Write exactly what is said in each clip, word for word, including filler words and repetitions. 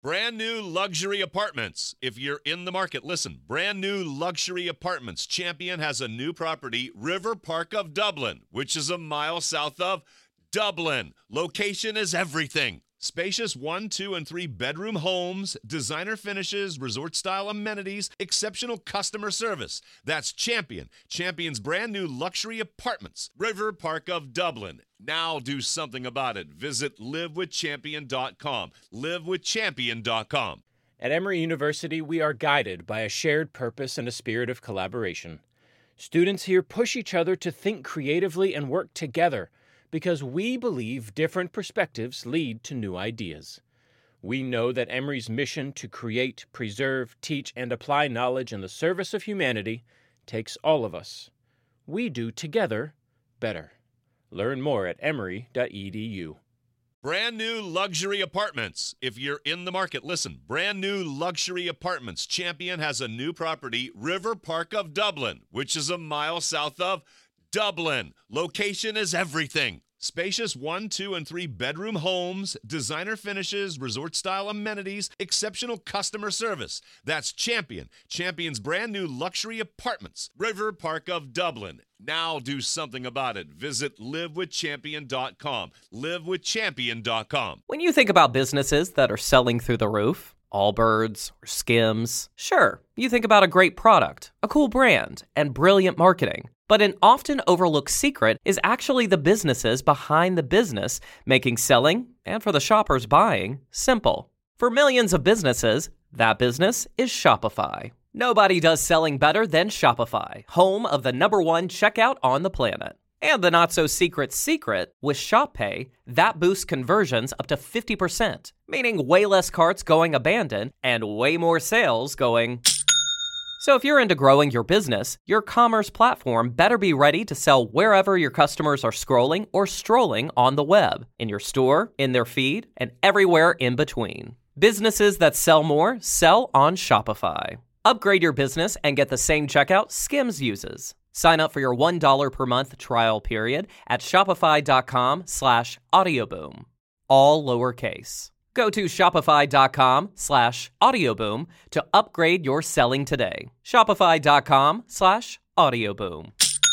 Brand new luxury apartments. If you're in the market, listen. Brand new luxury apartments. Champion has a new property, River Park of Dublin, which is a mile south of Dublin. Location is everything. Spacious one, two, and three bedroom homes, designer finishes, resort-style amenities, exceptional customer service. That's Champion. Champion's brand new luxury apartments. River Park of Dublin. Now do something about it. Visit live with champion dot com. live with champion dot com. At Emory University, we are guided by a shared purpose and a spirit of collaboration. Students here push each other to think creatively and work together, because we believe different perspectives lead to new ideas. We know that Emory's mission to create, preserve, teach, and apply knowledge in the service of humanity takes all of us. We do together better. Learn more at emory dot e d u. Brand new luxury apartments. If you're in the market, listen. Brand new luxury apartments. Champion has a new property, River Park of Dublin, which is a mile south of Dublin. Location is everything. Spacious one, two, and three bedroom homes, designer finishes, resort-style amenities, exceptional customer service. That's Champion. Champion's brand new luxury apartments. River Park of Dublin. Now do something about it. Visit live with champion dot com. live with champion dot com. When you think about businesses that are selling through the roof, Allbirds or Skims, sure, you think about a great product, a cool brand, and brilliant marketing. But an often overlooked secret is actually the businesses behind the business, making selling, and for the shoppers buying, simple. For millions of businesses, that business is Shopify. Nobody does selling better than Shopify, home of the number one checkout on the planet. And the not-so-secret secret, with ShopPay, that boosts conversions up to fifty percent, meaning way less carts going abandoned and way more sales going... So if you're into growing your business, your commerce platform better be ready to sell wherever your customers are scrolling or strolling on the web, in your store, in their feed, and everywhere in between. Businesses that sell more sell on Shopify. Upgrade your business and get the same checkout Skims uses. Sign up for your one dollar per month trial period at shopify.com slash audioboom. All lowercase. Go to shopify.com slash audioboom to upgrade your selling today. Shopify.com slash audioboom.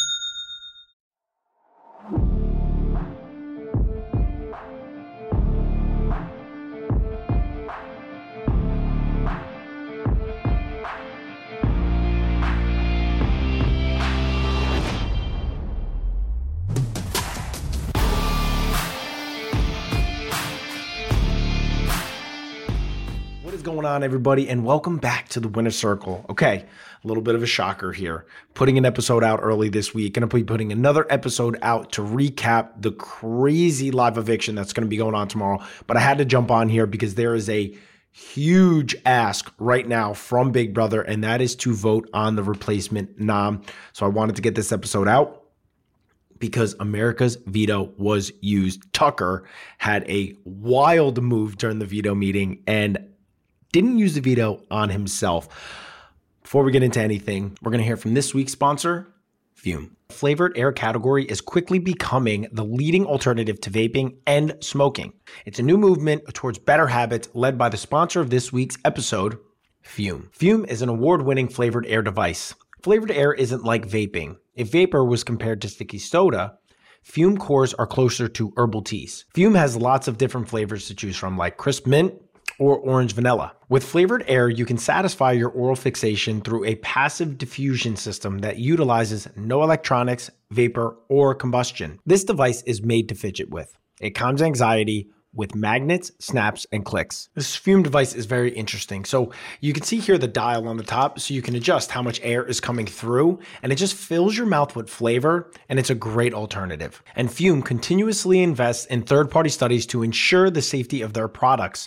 Going on, everybody, and welcome back to the Winner Circle. Okay, a little bit of a shocker here. Putting an episode out early this week. Going to be putting another episode out to recap the crazy live eviction that's going to be going on tomorrow. But I had to jump on here because there is a huge ask right now from Big Brother, and that is to vote on the replacement nom. So I wanted to get this episode out because America's veto was used. Tucker had a wild move during the veto meeting and didn't use the veto on himself. Before we get into anything, we're going to hear from this week's sponsor, Fume. Flavored air category is quickly becoming the leading alternative to vaping and smoking. It's a new movement towards better habits led by the sponsor of this week's episode, Fume. Fume is an award-winning flavored air device. Flavored air isn't like vaping. If vapor was compared to sticky soda, Fume cores are closer to herbal teas. Fume has lots of different flavors to choose from, like crisp mint or orange vanilla. With flavored air, you can satisfy your oral fixation through a passive diffusion system that utilizes no electronics, vapor, or combustion. This device is made to fidget with. It calms anxiety with magnets, snaps, and clicks. This Fume device is very interesting. So you can see here the dial on the top, so you can adjust how much air is coming through, and it just fills your mouth with flavor, and it's a great alternative. And Fume continuously invests in third-party studies to ensure the safety of their products.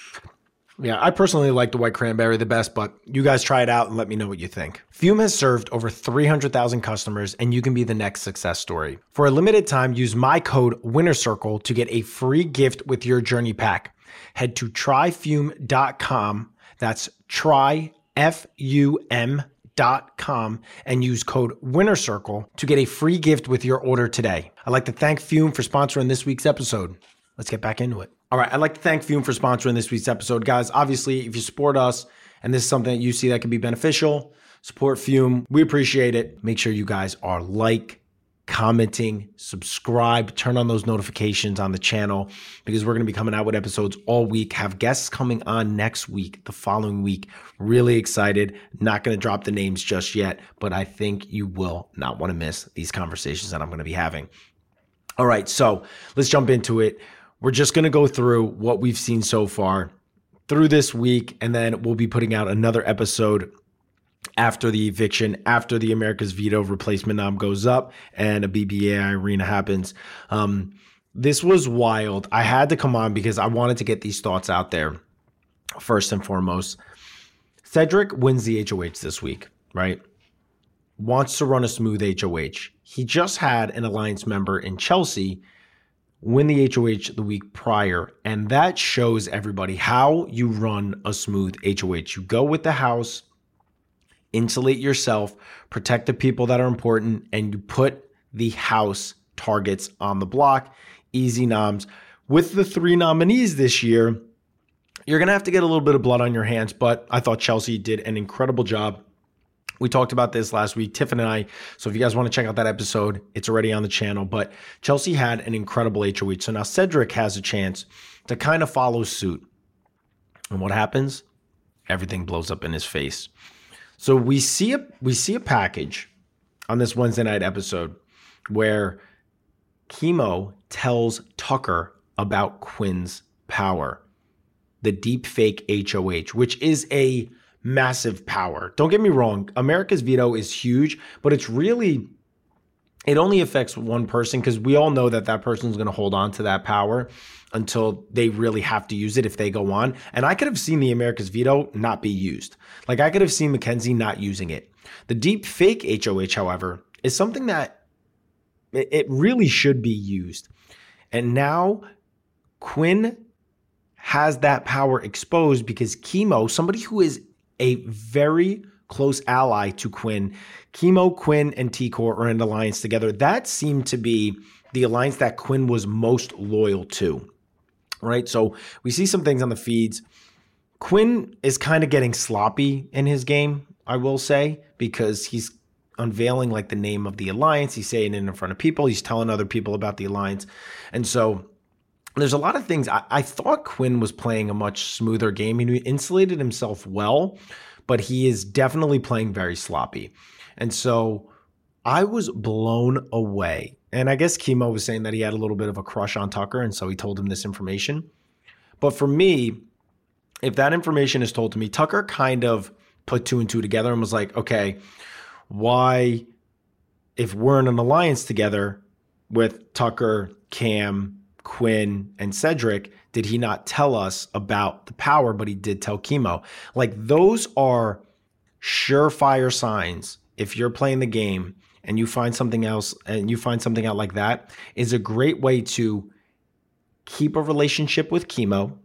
Yeah, I personally like the white cranberry the best, but you guys try it out and let me know what you think. Fume has served over three hundred thousand customers, and you can be the next success story. For a limited time, use my code WINNERCIRCLE to get a free gift with your journey pack. Head to try fume dot com. That's try, F U M dot com, and use code WINNERCIRCLE to get a free gift with your order today. I'd like to thank Fume for sponsoring this week's episode. Let's get back into it. All right, I'd like to thank Fume for sponsoring this week's episode. Guys, obviously, if you support us and this is something that you see that can be beneficial, support Fume. We appreciate it. Make sure you guys are like, commenting, subscribe, turn on those notifications on the channel because we're going to be coming out with episodes all week. Have guests coming on next week, the following week. Really excited. Not going to drop the names just yet, but I think you will not want to miss these conversations that I'm going to be having. All right, so let's jump into it. We're just going to go through what we've seen so far through this week, and then we'll be putting out another episode after the eviction, after the America's Veto replacement nom goes up and a B B A I arena happens. Um, this was wild. I had to come on because I wanted to get these thoughts out there first and foremost. Cedric wins the H O H this week, right? Wants to run a smooth H O H. He just had an Alliance member in Chelsea win the H O H the week prior, and that shows everybody how you run a smooth H O H. You go with the house, insulate yourself, protect the people that are important, and you put the house targets on the block. Easy noms. With the three nominees this year, you're going to have to get a little bit of blood on your hands, but I thought Chelsea did an incredible job. We talked about this last week, Tiffin and I, so if you guys want to check out that episode, it's already on the channel, but Chelsea had an incredible H O H. So now Cedric has a chance to kind of follow suit. And what happens? Everything blows up in his face. So we see a we see a package on this Wednesday night episode where Chemo tells Tucker about Quinn's power, the deep fake H O H, which is a massive power. Don't get me wrong, America's Veto is huge, but it's really, it only affects one person because we all know that that person is going to hold on to that power until they really have to use it if they go on. And I could have seen the America's Veto not be used. Like I could have seen Mackenzie not using it. The deep fake H O H, however, is something that it really should be used. And now Quinn has that power exposed because Chemo, somebody who is a very close ally to Quinn, Chemo, Quinn, and T-Core are in alliance together. That seemed to be the alliance that Quinn was most loyal to. Right, so we see some things on the feeds. Quinn is kind of getting sloppy in his game, I will say, because he's unveiling like the name of the alliance. He's saying it in front of people. He's telling other people about the alliance. And so there's a lot of things. I, I thought Quinn was playing a much smoother game. He insulated himself well, but he is definitely playing very sloppy. And so I was blown away. And I guess Chemo was saying that he had a little bit of a crush on Tucker, and so he told him this information. But for me, if that information is told to me, Tucker kind of put two and two together and was like, okay, why, if we're in an alliance together with Tucker, Cam, Quinn, and Cedric, did he not tell us about the power, but he did tell Chemo? Like those are surefire signs. If you're playing the game and you find something else and you find something out like that, is a great way to keep a relationship with Chemo.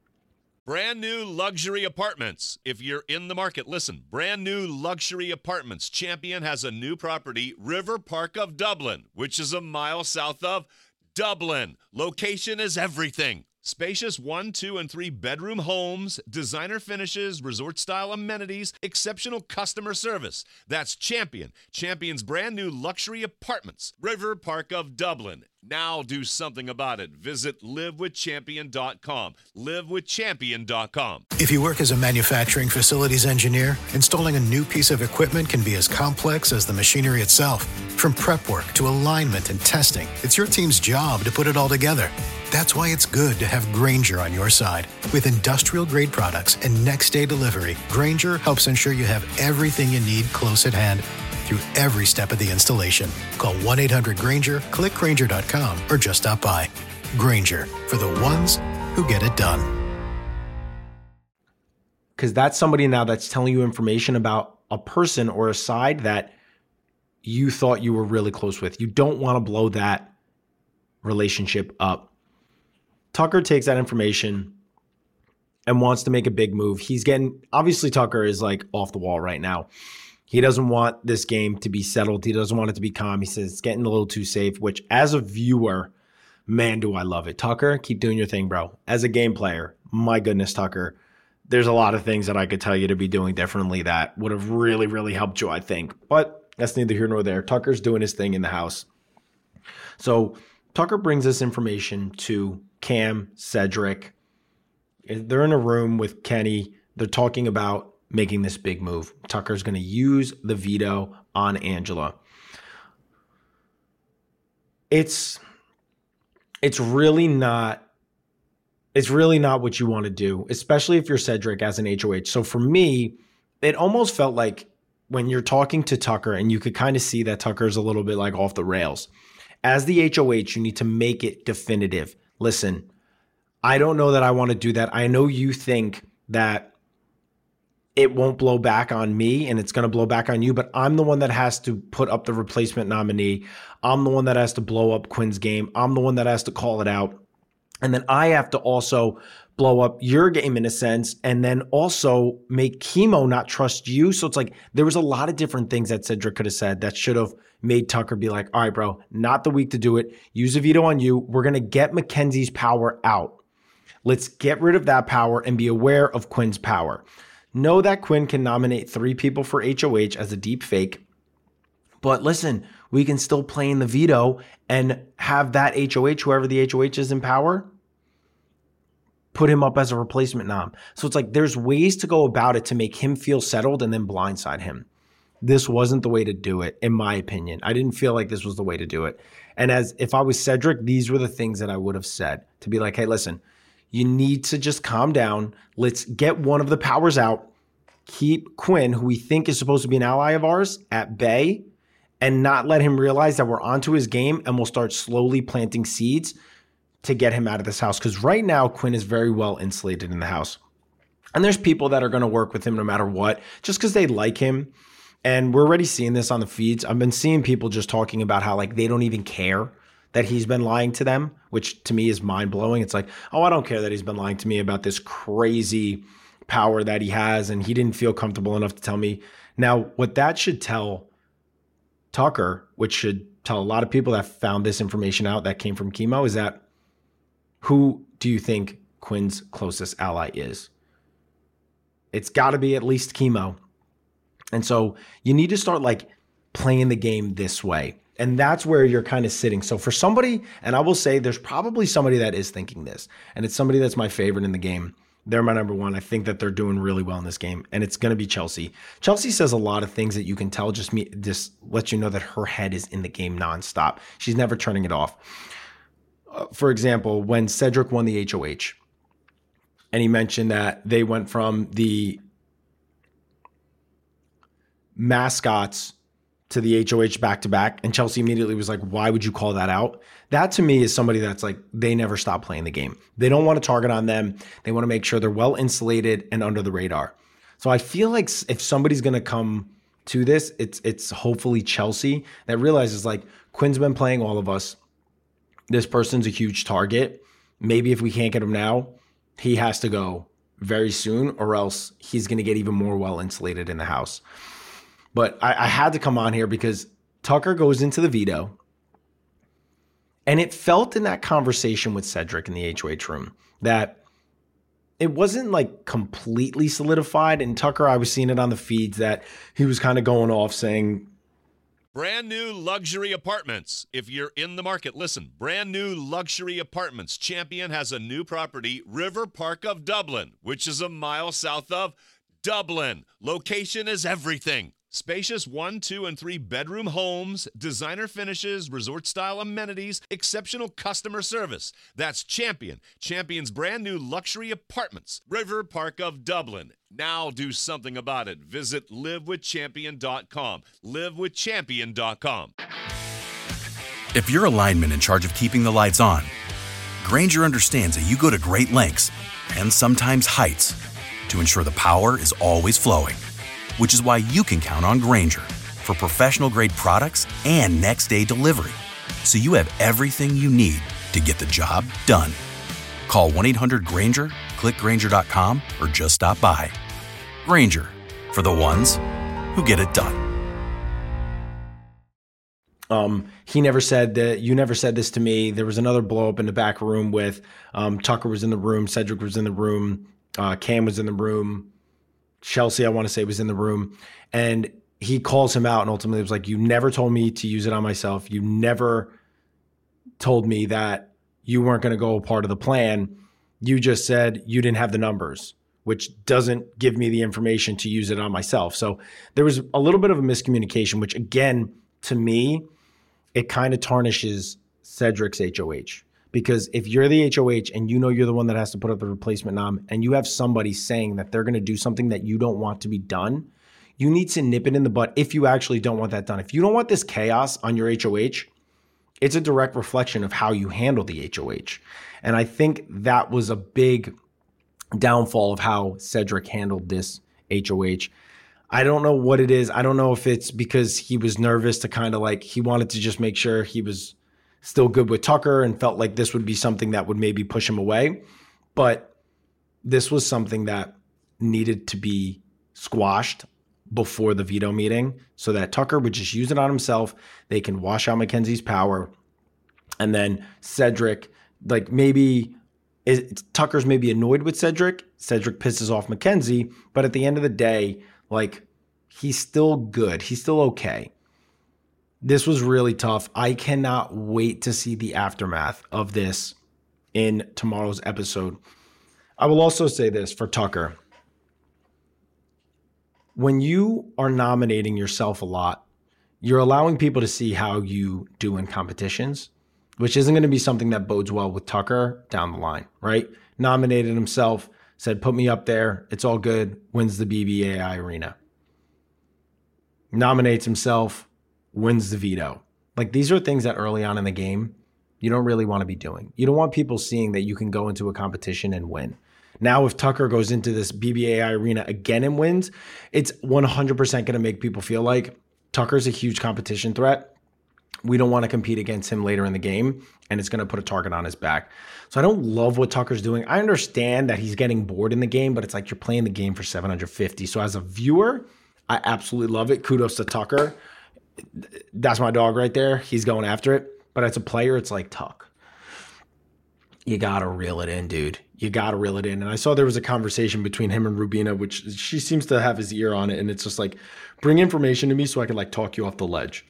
Brand new luxury apartments. If you're in the market, listen, brand new luxury apartments. Champion has a new property, River Park of Dublin, which is a mile south of Dublin. Location is everything. Spacious one, two, and three bedroom homes, designer finishes, resort-style amenities, exceptional customer service. That's Champion. Champion's brand new luxury apartments. River Park of Dublin. Now do something about it. Visit live with champion dot com. live with champion dot com. If you work as a manufacturing facilities engineer, installing a new piece of equipment can be as complex as the machinery itself. From prep work to alignment and testing, it's your team's job to put it all together. That's why it's good to have Grainger on your side. With industrial-grade products and next-day delivery, Grainger helps ensure you have everything you need close at hand through every step of the installation. Call one eight hundred Grainger, click Grainger dot com, or just stop by. Grainger, for the ones who get it done. Because that's somebody now that's telling you information about a person or a side that you thought you were really close with. You don't want to blow that relationship up. Tucker takes that information and wants to make a big move. He's getting, obviously Tucker is like off the wall right now. He doesn't want this game to be settled. He doesn't want it to be calm. He says it's getting a little too safe, which as a viewer man, do I love it. Tucker, keep doing your thing, bro. As a game player, my goodness, Tucker, there's a lot of things that I could tell you to be doing differently that would have really, really helped you, I think. But that's neither here nor there. Tucker's doing his thing in the house. So Tucker brings this information to Cam, Cedric. They're in a room with Kenny. They're talking about making this big move. Tucker's going to use the veto on Angela. It's it's really not it's really not what you want to do, especially if you're Cedric as an H O H. So for me, it almost felt like when you're talking to Tucker and you could kind of see that Tucker's a little bit like off the rails. As the H O H, you need to make it definitive. Listen, I don't know that I want to do that. I know you think that it won't blow back on me and it's going to blow back on you, but I'm the one that has to put up the replacement nominee. I'm the one that has to blow up Quinn's game. I'm the one that has to call it out. And then I have to also blow up your game in a sense, and then also make Chemo not trust you. So it's like there was a lot of different things that Cedric could have said that should have made Tucker be like, all right, bro, not the week to do it. Use a veto on you. We're going to get Mackenzie's power out. Let's get rid of that power and be aware of Quinn's power. Know that Quinn can nominate three people for H O H as a deep fake. But listen, we can still play in the veto and have that H O H, whoever the H O H is in power, put him up as a replacement nom. So it's like there's ways to go about it to make him feel settled and then blindside him. This wasn't the way to do it, in my opinion. I didn't feel like this was the way to do it. And as if I was Cedric, these were the things that I would have said to be like, hey, listen, you need to just calm down. Let's get one of the powers out. Keep Quinn, who we think is supposed to be an ally of ours, at bay and not let him realize that we're onto his game, and we'll start slowly planting seeds to get him out of this house. Because right now, Quinn is very well insulated in the house. And there's people that are going to work with him no matter what, just because they like him. And we're already seeing this on the feeds. I've been seeing people just talking about how like they don't even care that he's been lying to them, which to me is mind-blowing. It's like, oh, I don't care that he's been lying to me about this crazy power that he has, and he didn't feel comfortable enough to tell me. Now, what that should tell Tucker, which should tell a lot of people that found this information out that came from Chemo, is that who do you think Quinn's closest ally is? It's got to be at least Chemo. And so you need to start like playing the game this way. And that's where you're kind of sitting. So for somebody, and I will say there's probably somebody that is thinking this, and it's somebody that's my favorite in the game. They're my number one. I think that they're doing really well in this game, and it's going to be Chelsea. Chelsea says a lot of things that you can tell, just me, just let you know that her head is in the game nonstop. She's never turning it off. Uh, for example, when Cedric won the H O H, and he mentioned that they went from the mascots to the H O H back-to-back, and Chelsea immediately was like, why would you call that out? That to me is somebody that's like, they never stop playing the game. They don't want to target on them. They want to make sure they're well insulated and under the radar. So I feel like if somebody's going to come to this, it's it's hopefully Chelsea that realizes like, Quinn's been playing all of us. This person's a huge target. Maybe if we can't get him now, he has to go very soon, or else he's going to get even more well insulated in the house. But I, I had to come on here because Tucker goes into the veto, and it felt in that conversation with Cedric in the H O H room that it wasn't like completely solidified. And Tucker, I was seeing it on the feeds that he was kind of going off saying, brand new luxury apartments. If you're in the market, listen, brand new luxury apartments. Champion has a new property, River Park of Dublin, which is a mile south of Dublin. Location is everything. Spacious one, two, and three bedroom homes, designer finishes, resort-style amenities, exceptional customer service. That's Champion. Champion's brand new luxury apartments. River Park of Dublin. Now do something about it. Visit live with champion dot com. live with champion dot com. If you're a lineman in charge of keeping the lights on, Grainger understands that you go to great lengths and sometimes heights to ensure the power is always flowing. Which is why you can count on Grainger for professional-grade products and next-day delivery, so you have everything you need to get the job done. Call one eight hundred Grainger, click Grainger dot com, or just stop by. Grainger, for the ones who get it done. Um, he never said that. You never said this to me. There was another blow up in the back room with um, Tucker was in the room. Cedric was in the room. Uh, Cam was in the room. Chelsea, I want to say, was in the room. And he calls him out and ultimately was like, you never told me to use it on myself. You never told me that you weren't going to go a part of the plan. You just said you didn't have the numbers, which doesn't give me the information to use it on myself. So there was a little bit of a miscommunication, which again, to me, it kind of tarnishes Cedric's H O H. Because if you're the H O H and you know you're the one that has to put up the replacement nom, and you have somebody saying that they're going to do something that you don't want to be done, you need to nip it in the butt if you actually don't want that done. If you don't want this chaos on your H O H, it's a direct reflection of how you handle the H O H. And I think that was a big downfall of how Cedric handled this H O H. I don't know what it is. I don't know if it's because he was nervous to kind of like, he wanted to just make sure he was still good with Tucker and felt like this would be something that would maybe push him away. But this was something that needed to be squashed before the veto meeting so that Tucker would just use it on himself. They can wash out Mackenzie's power. And then Cedric, like maybe is, Tucker's maybe annoyed with Cedric. Cedric pisses off Mackenzie. But at the end of the day, like, he's still good. He's still okay. This was really tough. I cannot wait to see the aftermath of this in tomorrow's episode. I will also say this for Tucker. When you are nominating yourself a lot, you're allowing people to see how you do in competitions, which isn't going to be something that bodes well with Tucker down the line, right? Nominated himself, said, put me up there. It's all good. Wins the B B A I arena. Nominates himself, wins the veto. Like, these are things that early on in the game, you don't really want to be doing. You don't want people seeing that you can go into a competition and win. Now, if Tucker goes into this B B A I arena again and wins, it's one hundred percent going to make people feel like Tucker's a huge competition threat. We don't want to compete against him later in the game, and it's going to put a target on his back. So I don't love what Tucker's doing. I understand that he's getting bored in the game, but it's like you're playing the game for seven hundred fifty. So as a viewer, I absolutely love it. Kudos to Tucker. That's my dog right there. He's going after it. But as a player, it's like, Tuck, you got to reel it in, dude. You got to reel it in. And I saw there was a conversation between him and Rubina, which she seems to have his ear on it. And it's just like, bring information to me so I can like talk you off the ledge.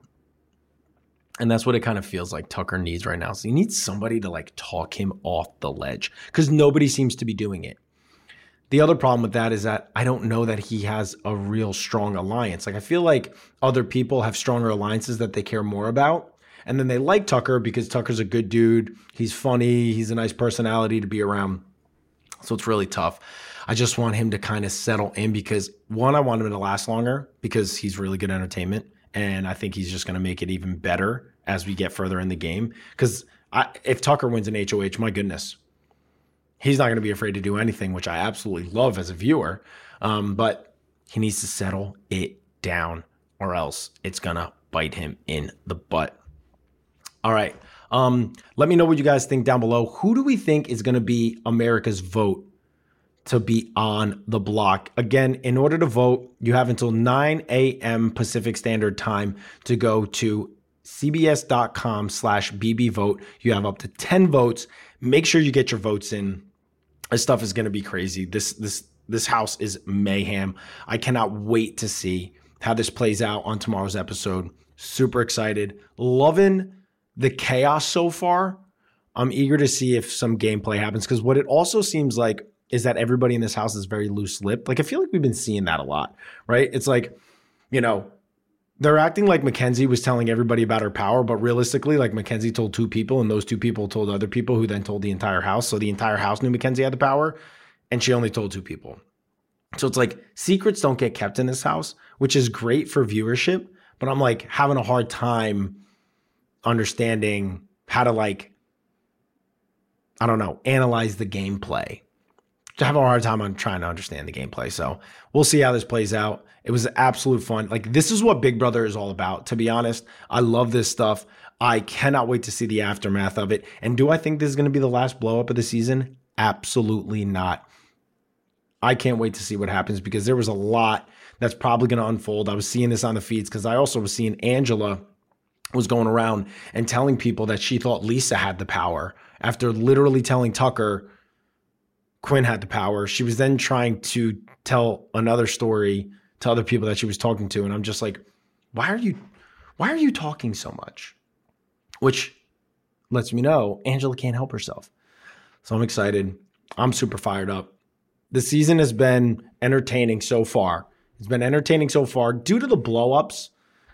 And that's what it kind of feels like Tucker needs right now. So he needs somebody to like talk him off the ledge because nobody seems to be doing it. The other problem with that is that I don't know that he has a real strong alliance. Like, I feel like other people have stronger alliances that they care more about. And then they like Tucker because Tucker's a good dude. He's funny. He's a nice personality to be around. So it's really tough. I just want him to kind of settle in because, one, I want him to last longer because he's really good entertainment. And I think he's just going to make it even better as we get further in the game. Because if Tucker wins an H O H, my goodness, he's not going to be afraid to do anything, which I absolutely love as a viewer. Um, but he needs to settle it down or else it's going to bite him in the butt. All right. Um, let me know what you guys think down below. Who do we think is going to be America's vote to be on the block? Again, in order to vote, you have until nine a.m. Pacific Standard Time to go to cbs.com slash bbvote. You have up to ten votes. Make sure you get your votes in. This stuff is going to be crazy. This this this house is mayhem. I cannot wait to see how this plays out on tomorrow's episode. Super excited. Loving the chaos so far. I'm eager to see if some gameplay happens because what it also seems like is that everybody in this house is very loose-lipped. Like, I feel like we've been seeing that a lot, right? It's like, you know, they're acting like Mackenzie was telling everybody about her power, but realistically, like, Mackenzie told two people, and those two people told other people who then told the entire house. So the entire house knew Mackenzie had the power, and she only told two people. So it's like secrets don't get kept in this house, which is great for viewership, but I'm like having a hard time understanding how to, like, I don't know, analyze the gameplay. I have a hard time on trying to understand the gameplay. So we'll see how this plays out. It was absolute fun. Like, this is what Big Brother is all about, to be honest. I love this stuff. I cannot wait to see the aftermath of it. And do I think this is going to be the last blow up of the season? Absolutely not. I can't wait to see what happens because there was a lot that's probably going to unfold. I was seeing this on the feeds because I also was seeing Angela was going around and telling people that she thought Lisa had the power after literally telling Tucker Quinn had the power. She was then trying to tell another story to other people that she was talking to. And I'm just like, why are you, why are you talking so much? Which lets me know Angela can't help herself. So I'm excited. I'm super fired up. The season has been entertaining so far. It's been entertaining so far due to the blow-ups.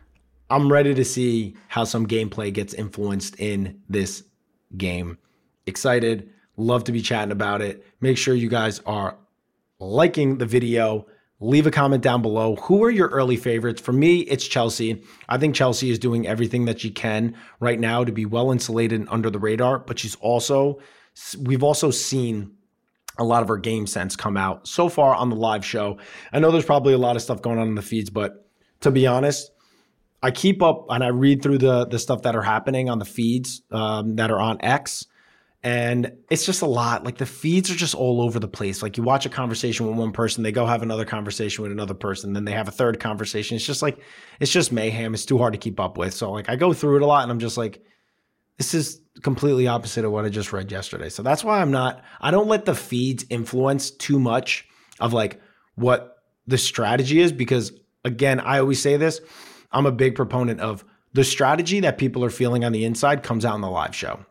I'm ready to see how some gameplay gets influenced in this game. Excited. Love to be chatting about it. Make sure you guys are liking the video. Leave a comment down below. Who are your early favorites? For me, it's Chelsea. I think Chelsea is doing everything that she can right now to be well insulated and under the radar, but she's also, we've also seen a lot of her game sense come out so far on the live show. I know there's probably a lot of stuff going on in the feeds, but to be honest, I keep up and I read through the, the stuff that are happening on the feeds um, that are on X. And it's just a lot. Like the feeds are just all over the place. Like you watch a conversation with one person, they go have another conversation with another person, then they have a third conversation. It's just like, it's just mayhem. It's too hard to keep up with. So like I go through it a lot and I'm just like, this is completely opposite of what I just read yesterday. So that's why I'm not, I don't let the feeds influence too much of like what the strategy is, because again, I always say this, I'm a big proponent of the strategy that people are feeling on the inside comes out in the live show.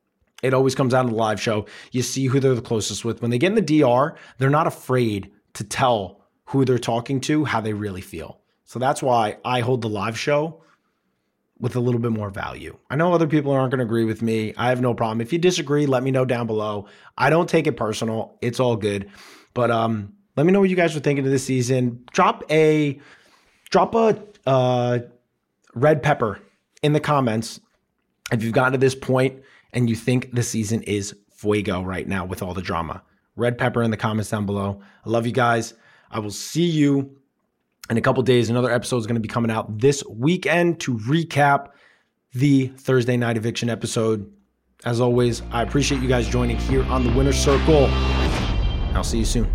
It always comes out in the live show. You see who they're the closest with. When they get in the D R, they're not afraid to tell who they're talking to how they really feel. So that's why I hold the live show with a little bit more value. I know other people aren't going to agree with me. I have no problem. If you disagree, let me know down below. I don't take it personal. It's all good. But um, let me know what you guys are thinking of this season. Drop a drop a uh, red pepper in the comments if you've gotten to this point and you think the season is fuego right now with all the drama. Red pepper in the comments down below. I love you guys. I will see you in a couple days. Another episode is going to be coming out this weekend to recap the Thursday Night Eviction episode. As always, I appreciate you guys joining here on the Winner's Circle. I'll see you soon.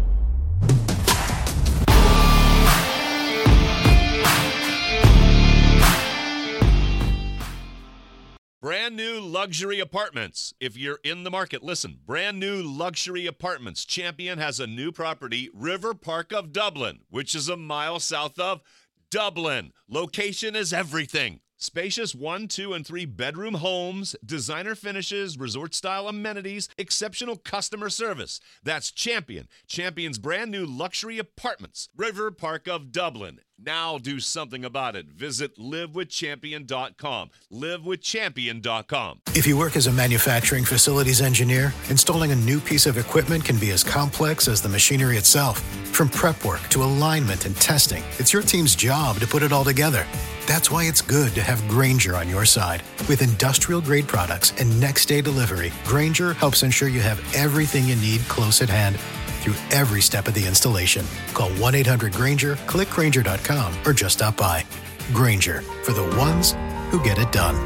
Brand new luxury apartments. If you're in the market, listen. Brand new luxury apartments. Champion has a new property, River Park of Dublin, which is a mile south of Dublin. Location is everything. Spacious one, two, and three bedroom homes, designer finishes, resort-style amenities, exceptional customer service. That's Champion. Champion's brand new luxury apartments, River Park of Dublin. Now do something about it. Visit live with champion dot com. live with champion dot com. If you work as a manufacturing facilities engineer, installing a new piece of equipment can be as complex as the machinery itself. From prep work to alignment and testing, it's your team's job to put it all together. That's why it's good to have Grainger on your side. With industrial-grade products and next-day delivery, Grainger helps ensure you have everything you need close at hand through every step of the installation. Call one eight hundred Grainger, click Grainger dot com, or just stop by. Grainger, for the ones who get it done.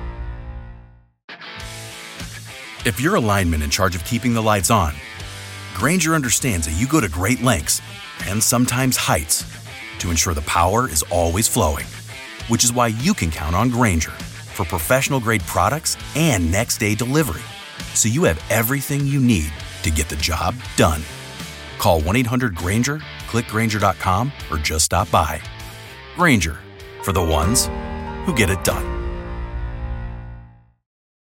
If you're a lineman in charge of keeping the lights on, Grainger understands that you go to great lengths and sometimes heights to ensure the power is always flowing, which is why you can count on Grainger for professional-grade products and next-day delivery, so you have everything you need to get the job done. Call one eight hundred Grainger, click Grainger dot com, or just stop by. Grainger, for the ones who get it done.